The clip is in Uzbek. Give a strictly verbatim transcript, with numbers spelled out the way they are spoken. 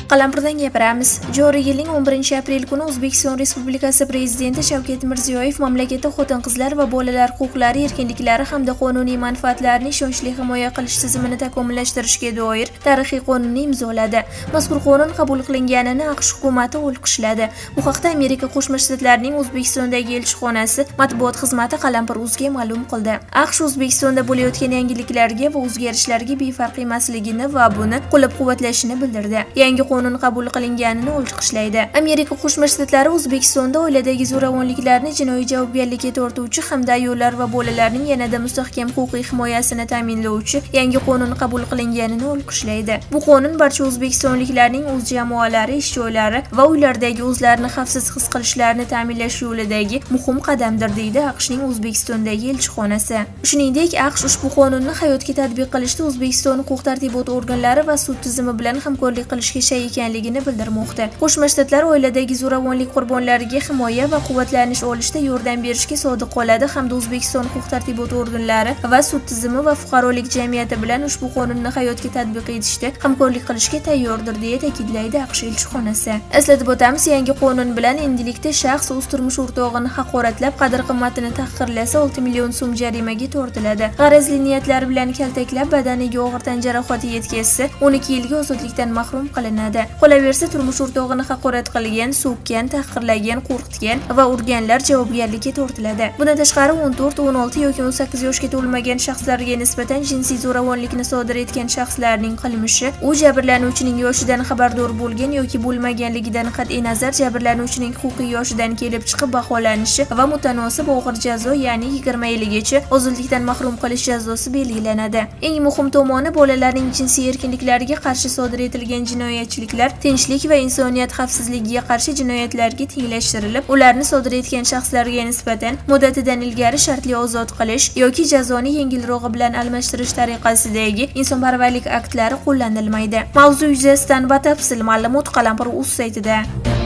Qalampirdan gapiramiz. Joriy yilning o'n birinchi aprel kuni O'zbekiston Respublikasi Prezidenti Shavkat Mirziyoyev mamlakatda xotin-qizlar va bolalar huquqlari, erkinliklari hamda qonuniy manfaatlarini ishonchli himoya qilish tizimini takomillashtirishga doir tarixiy qonunni imzoladi. Mazkur qonun qabul qilinganini AQSh hukumati olqishladi. Bu haqda Amerika Qo'shma Shtatlarining O'zbekistondagi elchixonasi matbuot xizmati Qalampir.uzga ma'lum qildi. AQSh O'zbekistonda bo'layotgan yangiliklarga va o'zgarishlarga befarq emasligini va buni qo'llab-quvvatlashini bildirdi. Yangi qonun qabul qilinganini olqishlaydi. Amerika Qo'shma Shtatlari O'zbekistonda oiladagi zo'ravonliklarni jinoiy javobgarlikka tortuvchi hamda ayollar va bolalarning yanada mustahkam huquqiy himoyasini ta'minlovchi yangi qonun qabul qilinganini olqishlaydi. Bu qonun barcha o'zbekistonliklarning o'z jamoalari, ish joylari va uylardagi o'zlarini xavfsiz his qilishlarini ta'minlash yo'lidagi muhim qadamdir, deydi AQShning O'zbekistondagi elchixonasi. Shuningdek, AQSh ushbu qonunni hayotga tatbiq qilishda O'zbekiston huquq-tartibot organlari va sud tizimi bilan hamkorlik qilishga shay ekanligini bildirmoqda. Qo'shma Shtatlar oiladagi zo'ravonlik qurbonlariga himoya va quvvatlanish olishda yordam berishga sodiq qoladi hamda O'zbekiston huquq-tartibot organlari va sud tizimi va fuqarolik jamiyati bilan ushbu qonunni hayotga tatbiq etishda hamkorlik qilishga tayyordir, deya ta'kidlaydi AQSh elchixonasi. Eslatib o'tamiz, yangi qonun bilan endilikda shaxs o'z turmush o'rtog'ini haqoratlab, qadr-qimmatini tahqirlasa olti million so'm jarimaga tortiladi. G'arazli niyatlar bilan kaltaklab, badaniga og'ir tan jarohati yetkazsa o'n ikki yilga ozodlikdan mahrum qilinadi. Qolaversa, turmush o'rtog'ini haqorat qilgan, so'kkan, tahqirlagan, qo'rqitgan va urganlar javobgarlikka tortiladi. Bundan tashqari o'n to'rt, o'n olti yoki o'n sakkiz yoshga to'lmagan shaxslarga nisbatan jinsiy zo'ravonlikni sodir etgan shaxslarning qilmishi, u jabrlanuvchining yoshidan xabardor bo'lgan yoki bo'lmaganligidan qat'iy nazar jabrlanuvchining huquqiy yoshidan kelib chiqib baholanishi va mutanosib og'ir jazo, ya'ni yigirma yilgacha ozodlikdan mahrum qilish jazosi belgilanadi. Eng muhim tomoni, bolalarning jinsiy erkinliklariga qarshi sodir etilgan jinoyatchiliklar tinchlik va insoniyat xavfsizligiga qarshi jinoyatlarga tenglashtirilib, ularni sodir etgan shaxslarga nisbatan muddatidan ilgari shartli ozod qilish yoki jazoni yengilrog'i bilan almashtirish tariqasidagi insonparvarlik aktlari qo'llanilmaydi. Mavzu yuzasidan batafsil ma'lumot Qalampir.uz saytida.